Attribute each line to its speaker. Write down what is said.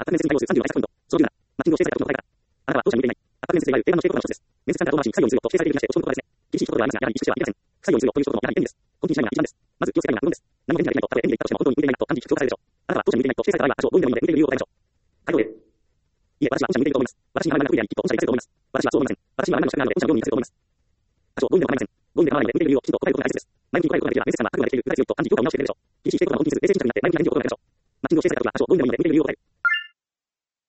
Speaker 1: 圧確面接対応数35対策ポイント。その17、マッチングを指定された時の答えから。あなたは当社に向いていない。圧確面接である定番の指定言葉の一つです。面接官から遠回しに採用にすると指定されているなしで落ち込むことがですね。厳しい言葉ではありますが、やはり意識してはいけません。採用にするという人もやはり便利です。コンティニュー社員が一番です。まず気をつけたいのは無言です。何も返事ができないと、たとえ便利で言ったとしても本当に向いていないと感じ、強化されるでしょう。あなたは当社に向いていないと指定された場合は、多少語彙のみで向いている理由を答えましょう。回答 A。いえ、私は当社に向いていると思います。私にはあまりな不利であり、きっと御社に活かせると思います。私はそう思いません。私にはあまりの資格があるので、御社の業務に活かせると思います。多少語彙でも構いません。語彙で構わないので、向いている理由をきちんと答えることが大切です。前向きに答えることができれば、面接官は覚悟ができている、具体強いと感じ、評価を直してくれるでしょう。厳しい性格のコンティニューで精神的なので、前向きな返事を心がけましょう。マッチングを指定された時は、多少